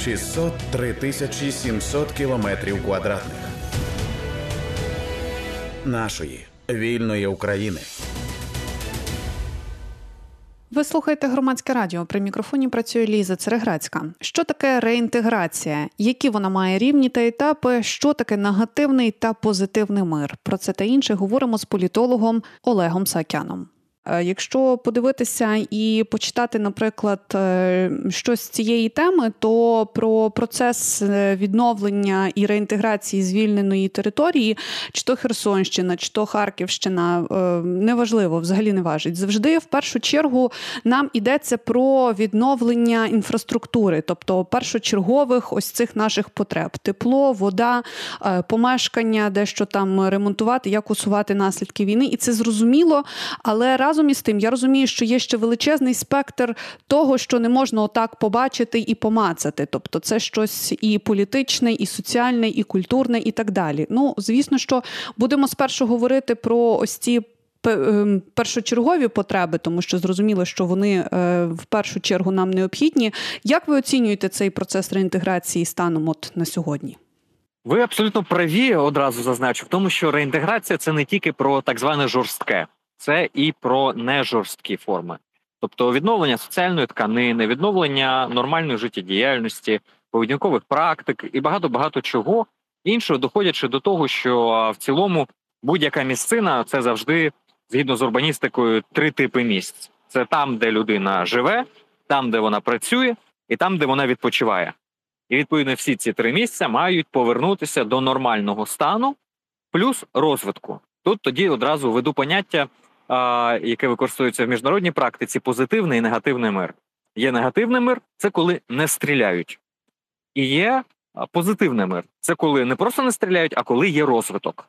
603 700 кілометрів квадратних нашої вільної України. Ви слухаєте Громадське радіо. При мікрофоні працює Ліза Цереграцька. Що таке реінтеграція? Які вона має рівні та етапи? Що таке негативний та позитивний мир? Про це та інше говоримо з політологом Олегом Саакяном. Якщо подивитися і почитати, наприклад, щось з цієї теми, то про процес відновлення і реінтеграції звільненої території, чи то Херсонщина, чи то Харківщина, неважливо, взагалі не важить. Завжди, в першу чергу, нам йдеться про відновлення інфраструктури, тобто першочергових ось цих наших потреб. Тепло, вода, помешкання, дещо там ремонтувати, як усувати наслідки війни. І це зрозуміло, але разом із тим, я розумію, що є ще величезний спектр того, що не можна отак побачити і помацати. Тобто це щось і політичне, і соціальне, і культурне, і так далі. Ну, звісно, що будемо спершу говорити про ось ці першочергові потреби, тому що зрозуміло, що вони в першу чергу нам необхідні. Як ви оцінюєте цей процес реінтеграції станом от на сьогодні? Ви абсолютно праві, одразу зазначу, в тому, що реінтеграція – це не тільки про так зване жорстке. Це і про нежорсткі форми. Тобто відновлення соціальної тканини, відновлення нормальної життєдіяльності, поведінкових практик і багато-багато чого іншого, доходячи до того, що в цілому будь-яка місцина – це завжди, згідно з урбаністикою, 3 типи місць. Це там, де людина живе, там, де вона працює, і там, де вона відпочиває. І, відповідно, всі ці 3 місця мають повернутися до нормального стану плюс розвитку. Тут тоді одразу веду поняття, яке використовується в міжнародній практиці, позитивний і негативний мир. Є негативний мир – це коли не стріляють. І є позитивний мир – це коли не просто не стріляють, а коли є розвиток.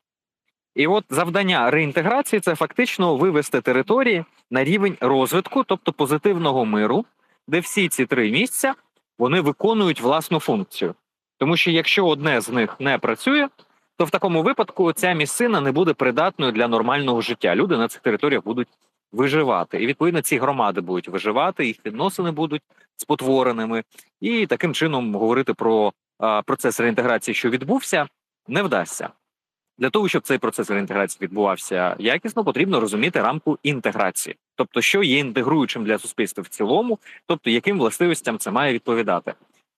І от завдання реінтеграції – це фактично вивести території на рівень розвитку, тобто позитивного миру, де всі ці 3 місця, вони виконують власну функцію. Тому що якщо одне з них не працює, то в такому випадку ця місцина не буде придатною для нормального життя. Люди на цих територіях будуть виживати. І, відповідно, ці громади будуть виживати, їх відносини будуть спотвореними. І таким чином говорити про процес реінтеграції, що відбувся, не вдасться. Для того, щоб цей процес реінтеграції відбувався якісно, потрібно розуміти рамку інтеграції. Тобто, що є інтегруючим для суспільства в цілому, тобто, яким властивостям це має відповідати.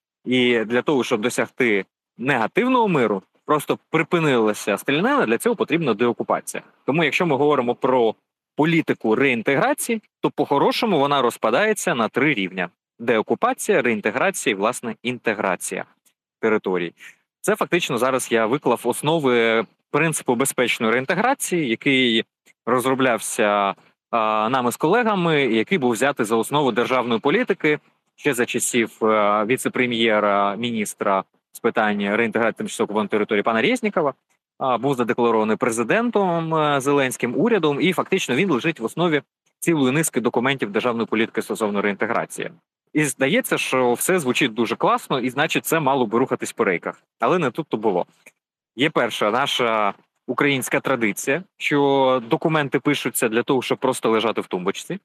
І для того, щоб досягти негативного миру, просто припинилася стрілянина, для цього потрібна деокупація. Тому якщо ми говоримо про політику реінтеграції, то по-хорошому вона розпадається на 3 рівня. Деокупація, реінтеграція і, власне, інтеграція територій. Це фактично зараз я виклав основи принципу безпечної реінтеграції, який розроблявся нами з колегами, який був взятий за основу державної політики ще за часів віце-прем'єра, міністра з питань реінтеграції тимчасово окупованої території пана Резнікова, був задекларований президентом Зеленським, урядом, і фактично він лежить в основі цілої низки документів державної політики стосовно реінтеграції. І здається, що все звучить дуже класно, і значить це мало би рухатись по рейках. Але не тут-то було. Є перша наша українська традиція, що документи пишуться для того, щоб просто лежати в тумбочці.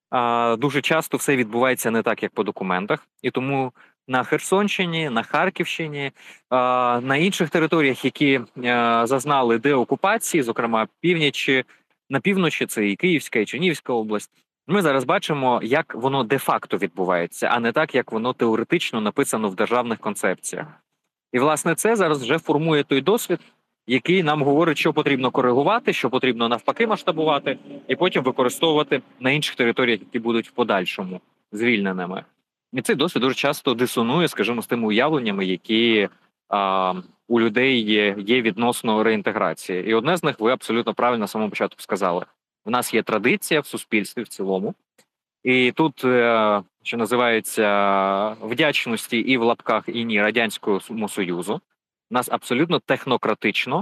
Дуже часто все відбувається не так, як по документах. І тому на Херсонщині, на Харківщині, на інших територіях, які зазнали деокупації, зокрема на півночі, це і Київська, і Чернігівська область, ми зараз бачимо, як воно де-факто відбувається, а не так, як воно теоретично написано в державних концепціях. І, власне, це зараз вже формує той досвід, який нам говорить, що потрібно коригувати, що потрібно навпаки масштабувати, і потім використовувати на інших територіях, які будуть в подальшому звільненими. І цей досвід дуже часто дисонує, скажімо, з тими уявленнями, які у людей є відносно реінтеграції. І одне з них ви абсолютно правильно на самому початку сказали. У нас є традиція в суспільстві в цілому. І тут, що називається, вдячності і в лапках, і ні Радянському Союзу, у нас абсолютно технократично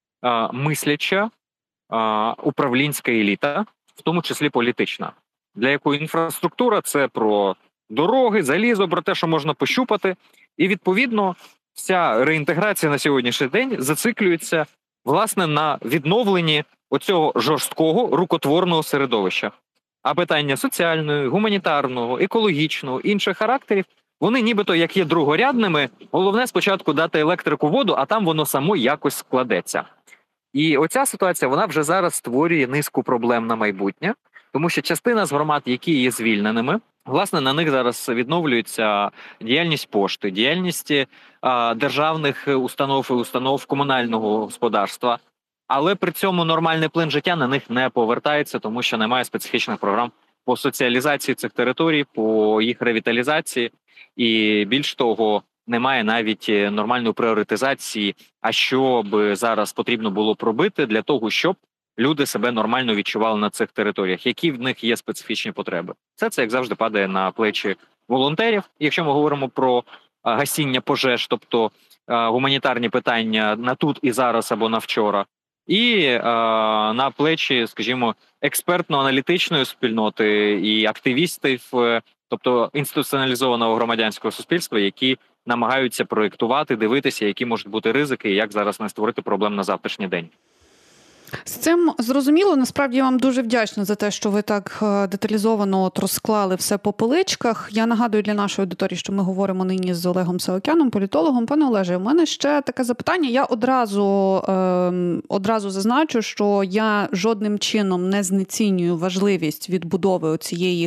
мисляча управлінська еліта, в тому числі політична, для якої інфраструктура – це про дороги, залізо, про те, що можна пощупати. І, відповідно, вся реінтеграція на сьогоднішній день зациклюється, власне, на відновленні оцього жорсткого, рукотворного середовища. А питання соціального, гуманітарного, екологічного, інших характерів Вони нібито як є другорядними, головне спочатку дати електрику, воду, а там воно само якось складеться. І оця ситуація, вона вже зараз створює низку проблем на майбутнє, тому що частина з громад, які є звільненими, власне, на них зараз відновлюється діяльність пошти, діяльність державних установ і установ комунального господарства, але при цьому нормальний плин життя на них не повертається, тому що немає специфічних програм по соціалізації цих територій, по їх ревіталізації, і більш того, немає навіть нормальної пріоритизації, а що б зараз потрібно було пробити для того, щоб люди себе нормально відчували на цих територіях, які в них є специфічні потреби. Це, як завжди, падає на плечі волонтерів. Якщо ми говоримо про гасіння пожеж, тобто гуманітарні питання на тут і зараз або на вчора, і на плечі, скажімо, експертно-аналітичної спільноти і активістів, тобто інституціоналізованого громадянського суспільства, які намагаються проєктувати, дивитися, які можуть бути ризики і як зараз не створити проблем на завтрашній день. З цим зрозуміло. Насправді я вам дуже вдячна за те, що ви так деталізовано розклали все по поличках. Я нагадую для нашої аудиторії, що ми говоримо нині з Олегом Саакяном, політологом. Пане Олеже, у мене ще таке запитання. Я одразу зазначу, що я жодним чином не знецінюю важливість відбудови цієї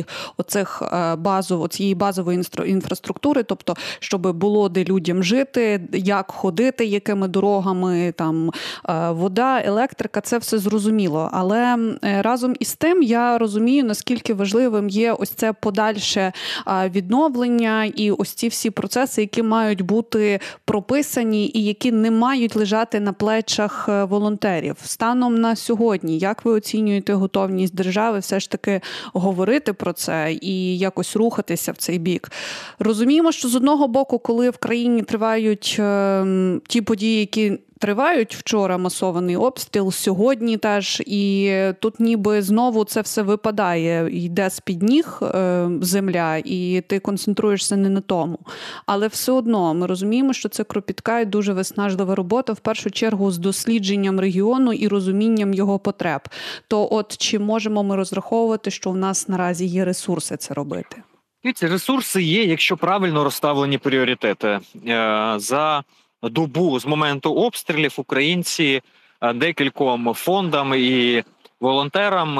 базової інфраструктури, тобто, щоб було де людям жити, як ходити, якими дорогами, там вода, електрика. Це все зрозуміло. Але разом із тим я розумію, наскільки важливим є ось це подальше відновлення і ось ці всі процеси, які мають бути прописані і які не мають лежати на плечах волонтерів. Станом на сьогодні, як ви оцінюєте готовність держави все ж таки говорити про це і якось рухатися в цей бік? Розуміємо, що з одного боку, коли в країні тривають ті події, які тривають, вчора масований обстріл, сьогодні теж, і тут ніби знову це все випадає, йде з-під ніг земля, і ти концентруєшся не на тому. Але все одно ми розуміємо, що це кропітка і дуже виснажлива робота, в першу чергу з дослідженням регіону і розумінням його потреб. То от чи можемо ми розраховувати, що в нас наразі є ресурси це робити? Ці ресурси є, якщо правильно розставлені пріоритети. За добу з моменту обстрілів українці декільком фондам і волонтерам,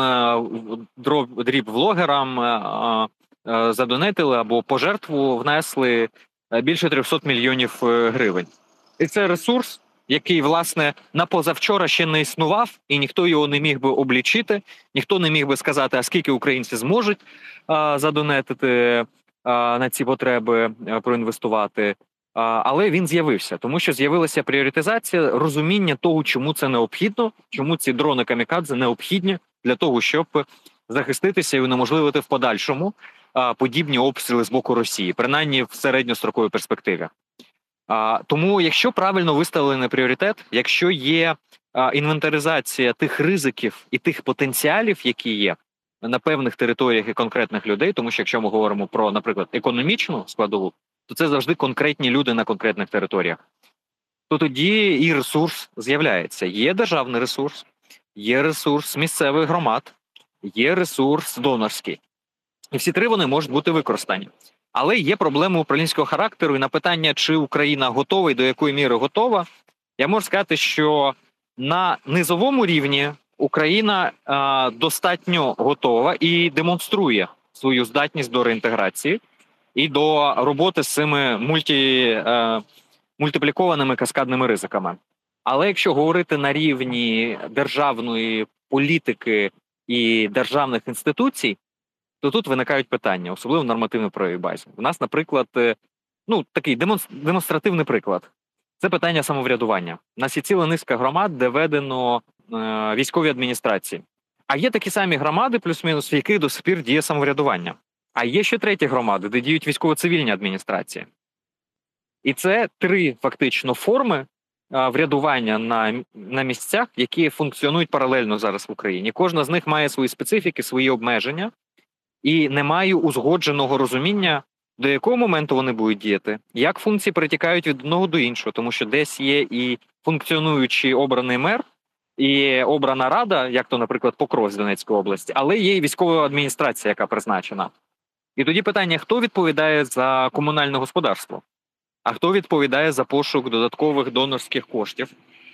дріб-влогерам задонетили або пожертву внесли більше 300 мільйонів гривень. І це ресурс, який, власне, на позавчора ще не існував, і ніхто його не міг би облічити, ніхто не міг би сказати, а скільки українці зможуть задонетити на ці потреби, проінвестувати. Але він з'явився, тому що з'явилася пріоритизація, розуміння того, чому це необхідно, чому ці дрони камікадзе необхідні для того, щоб захиститися і унеможливити в подальшому подібні обстріли з боку Росії, принаймні в середньостроковій перспективі. Тому, якщо правильно виставлений пріоритет, якщо є інвентаризація тих ризиків і тих потенціалів, які є на певних територіях і конкретних людей, тому що якщо ми говоримо про, наприклад, економічну складову, то це завжди конкретні люди на конкретних територіях. То тоді і ресурс з'являється. Є державний ресурс, є ресурс місцевих громад, є ресурс донорський. І всі три вони можуть бути використані. Але є проблеми управлінського характеру, і на питання, чи Україна готова і до якої міри готова, я можу сказати, що на низовому рівні Україна достатньо готова і демонструє свою здатність до реінтеграції і до роботи з цими мультиплікованими каскадними ризиками. Але якщо говорити на рівні державної політики і державних інституцій, то тут виникають питання, особливо в нормативно-правовій базі. У нас, наприклад, такий демонстративний приклад. Це питання самоврядування. У нас є ціла низка громад, де введено військові адміністрації. А є такі самі громади, плюс-мінус, в яких до сих пір діє самоврядування. А є ще треті громади, де діють військово-цивільні адміністрації. І це три, фактично, форми врядування на місцях, які функціонують паралельно зараз в Україні. Кожна з них має свої специфіки, свої обмеження, і немає узгодженого розуміння, до якого моменту вони будуть діяти, як функції перетікають від одного до іншого, тому що десь є і функціонуючий обраний мер, і обрана рада, як то, наприклад, Покровськ Донецької області, але є і військова адміністрація, яка призначена. І тоді питання, хто відповідає за комунальне господарство, а хто відповідає за пошук додаткових донорських коштів.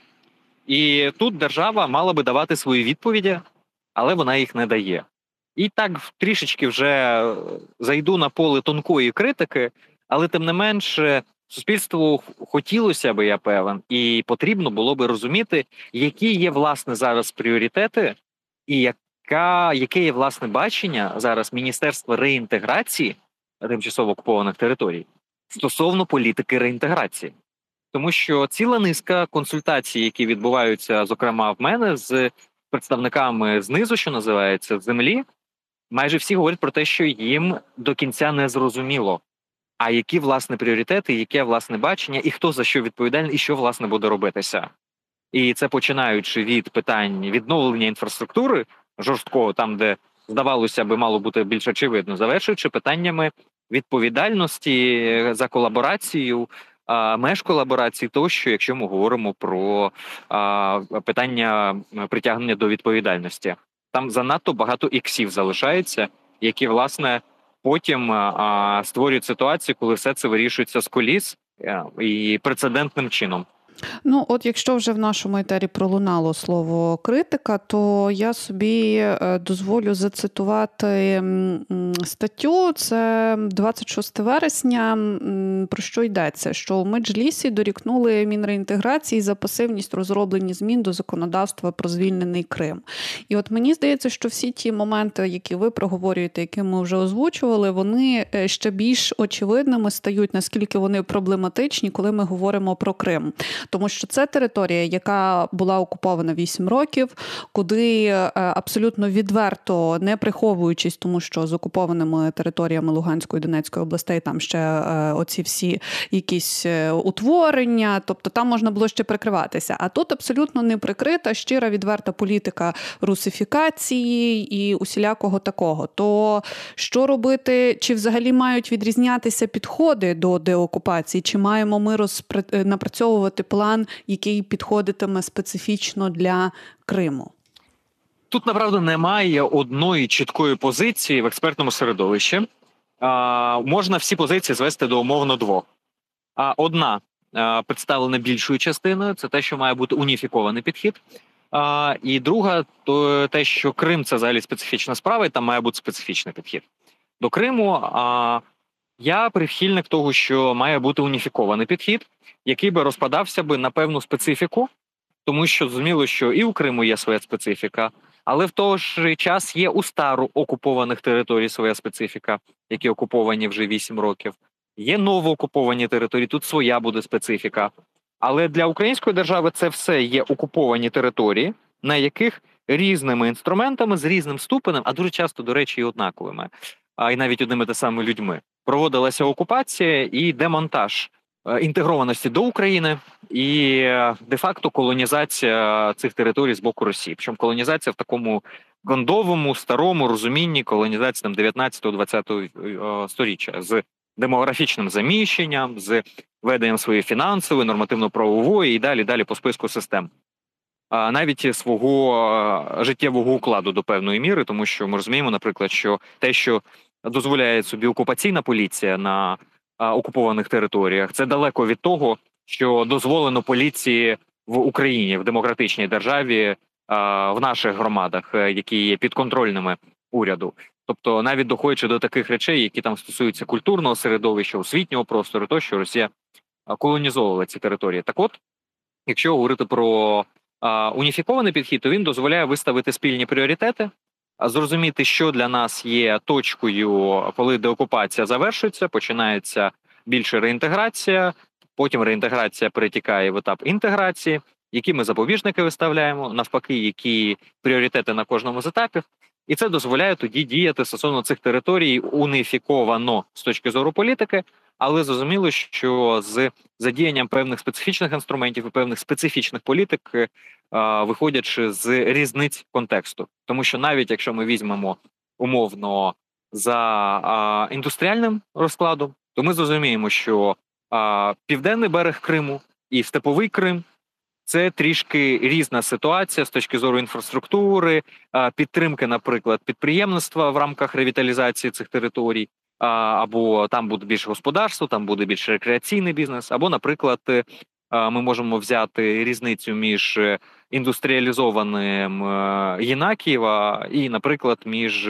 І тут держава мала би давати свої відповіді, але вона їх не дає. І так трішечки вже зайду на поле тонкої критики, але тим не менше суспільству хотілося би, я певен, і потрібно було би розуміти, які є, власне, зараз пріоритети і яке є, власне, бачення зараз Міністерства реінтеграції тимчасово окупованих територій стосовно політики реінтеграції. Тому що ціла низка консультацій, які відбуваються, зокрема, в мене з представниками знизу, що називається, землі, майже всі говорять про те, що їм до кінця не зрозуміло, а які, власне, пріоритети, яке, власне, бачення, і хто за що відповідальний, і що, власне, буде робитися. І це починаючи від питань відновлення інфраструктури жорсткого, там, де, здавалося би, мало бути більш очевидно, завершуючи питаннями відповідальності за колаборацію, меж колаборації тощо, якщо ми говоримо про питання притягнення до відповідальності. Там занадто багато іксів залишається, які, власне, потім створюють ситуацію, коли все це вирішується з коліс і прецедентним чином. Ну, от якщо вже в нашому етері пролунало слово критика, то я собі дозволю зацитувати статтю, це 26 вересня, про що йдеться, що у Меджлісі дорікнули Мінреінтеграції за пасивність розроблення змін до законодавства про звільнений Крим. І от мені здається, що всі ті моменти, які ви проговорюєте, які ми вже озвучували, вони ще більш очевидними стають, наскільки вони проблематичні, коли ми говоримо про Крим. Тому що це територія, яка була окупована 8 років, куди абсолютно відверто, не приховуючись, тому що з окупованими територіями Луганської і Донецької областей там ще оці всі якісь утворення, тобто там можна було ще прикриватися. А тут абсолютно не прикрита, щира, відверта політика русифікації і усілякого такого. То що робити? Чи взагалі мають відрізнятися підходи до деокупації? Чи маємо ми напрацьовувати план, який підходитиме специфічно для Криму? Тут, направду, немає одної чіткої позиції в експертному середовищі. Можна всі позиції звести до умовно двох. Одна представлена більшою частиною, це те, що має бути уніфікований підхід. І друга, то те, що Крим – це взагалі специфічна справа, і там має бути специфічний підхід. До Криму я прихильник того, що має бути уніфікований підхід, який би розпадався би на певну специфіку, тому що зрозуміло, що і у Криму є своя специфіка, але в той ж час є у староокупованих територій своя специфіка, які окуповані вже 8 років. Є новоокуповані території, тут своя буде специфіка. Але для української держави це все є окуповані території, на яких різними інструментами, з різним ступенем, а дуже часто, до речі, і однаковими, і навіть одними та самими людьми, проводилася окупація і демонтаж інтегрованості до України і де-факто колонізація цих територій з боку Росії. Причому колонізація в такому гондовому, старому розумінні колонізації 19-20 сторіччя з демографічним заміщенням, з веденням своєї фінансової, нормативно-правової і далі по списку систем. Навіть свого життєвого укладу до певної міри, тому що ми розуміємо, наприклад, що те, що дозволяє собі окупаційна поліція на окупованих територіях, це далеко від того, що дозволено поліції в Україні, в демократичній державі, в наших громадах, які є підконтрольними уряду. Тобто навіть доходячи до таких речей, які там стосуються культурного середовища, освітнього простору, то що Росія колонізовувала ці території. Так от, якщо говорити про уніфікований підхід, то він дозволяє виставити спільні пріоритети, зрозуміти, що для нас є точкою, коли деокупація завершується, починається більше реінтеграція, потім реінтеграція перетікає в етап інтеграції, які ми запобіжники виставляємо, навпаки, які пріоритети на кожному з етапів. І це дозволяє тоді діяти стосовно цих територій уніфіковано з точки зору політики, але зрозуміло, що з задіянням певних специфічних інструментів і певних специфічних політик, виходячи з різниць контексту. Тому що навіть якщо ми візьмемо умовно за індустріальним розкладом, то ми зрозуміємо, що південний берег Криму і степовий Крим – це трішки різна ситуація з точки зору інфраструктури, підтримки, наприклад, підприємництва в рамках ревіталізації цих територій. або там буде більше господарство, там буде більш рекреаційний бізнес, або, наприклад, ми можемо взяти різницю між індустріалізованим Єнакієва і, наприклад, між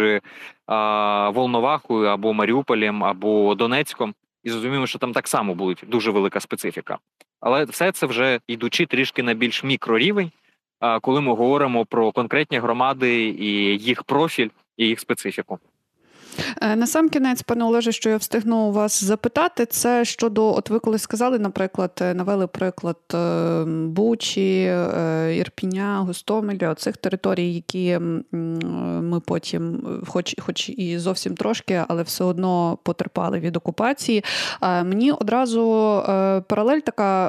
Волновахою або Маріуполем, або Донецьком, і зрозуміємо, що там так само буде дуже велика специфіка. Але все це вже йдучи трішки на більш мікрорівень, коли ми говоримо про конкретні громади і їх профіль, і їх специфіку. Насамкінець, пане Олеже, що я встигну у вас запитати, це щодо, от ви коли сказали, наприклад, навели приклад Бучі, Ірпіня, Гостомеля, оцих територій, які ми потім, хоч і зовсім трошки, але все одно потерпали від окупації. Мені одразу паралель така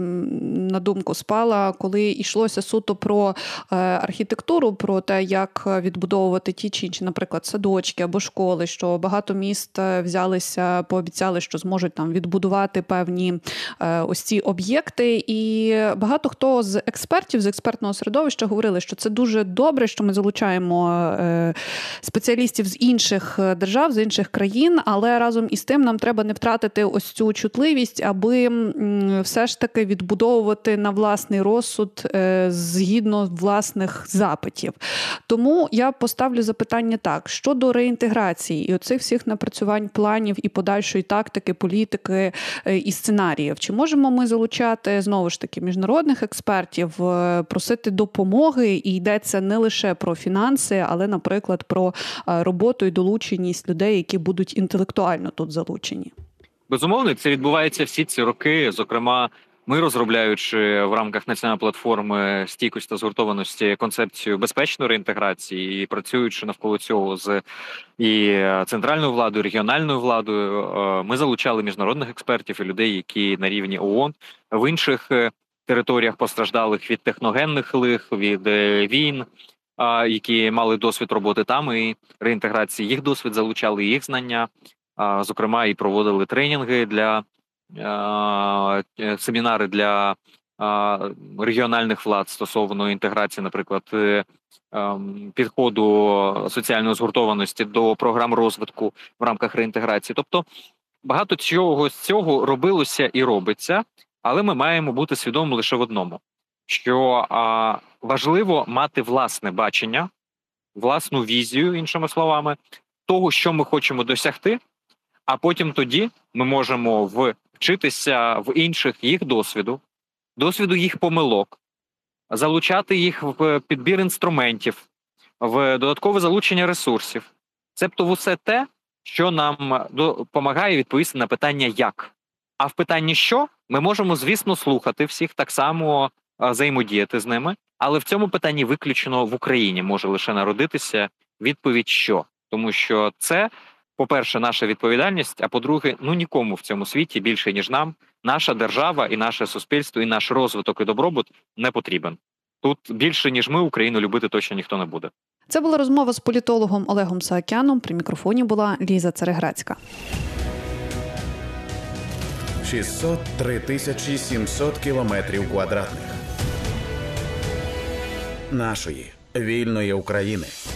на думку спала, коли йшлося суто про архітектуру, про те, як відбудовувати ті чи інші, наприклад, садочки або школи, що багато міст взялися, пообіцяли, що зможуть там відбудувати певні ось ці об'єкти. І багато хто з експертів, з експертного середовища говорили, що це дуже добре, що ми залучаємо спеціалістів з інших держав, з інших країн, але разом із тим нам треба не втратити ось цю чутливість, аби все ж таки відбудовувати на власний розсуд згідно власних запитів. Тому я поставлю запитання так, щодо реінтеграції і оцих всіх напрацювань планів і подальшої тактики, політики і сценаріїв. Чи можемо ми залучати, знову ж таки, міжнародних експертів, просити допомоги, і йдеться не лише про фінанси, але, наприклад, про роботу і долученість людей, які будуть інтелектуально тут залучені? Безумовно, це відбувається всі ці роки, зокрема, ми, розробляючи в рамках національної платформи стійкості та згуртованості концепцію безпечної реінтеграції і працюючи навколо цього з і центральною владою, регіональною владою, ми залучали міжнародних експертів і людей, які на рівні ООН, в інших територіях постраждалих від техногенних лих, від війн, які мали досвід роботи там і реінтеграції. Їх досвід залучали, їх знання, зокрема, і проводили тренінги для семінари для регіональних влад стосовно інтеграції, наприклад, підходу соціальної згуртованості до програм розвитку в рамках реінтеграції. Тобто багато чого з цього робилося і робиться, але ми маємо бути свідомі лише в одному, що важливо мати власне бачення, власну візію, іншими словами, того, що ми хочемо досягти, а потім тоді ми можемо вчитися в інших їх досвіду їх помилок, залучати їх в підбір інструментів, в додаткове залучення ресурсів. Цебто все те, що нам допомагає відповісти на питання «як?». А в питанні «що?» ми можемо, звісно, слухати всіх, так само взаємодіяти з ними, але в цьому питанні виключно в Україні може лише народитися відповідь «що?». Тому що це, по-перше, наша відповідальність, а по-друге, нікому в цьому світі більше, ніж нам, наша держава і наше суспільство, і наш розвиток і добробут не потрібен. Тут більше, ніж ми, Україну любити точно ніхто не буде. Це була розмова з політологом Олегом Саакяном. При мікрофоні була Ліза Цереграцька. 603 700 кілометрів квадратних нашої вільної України.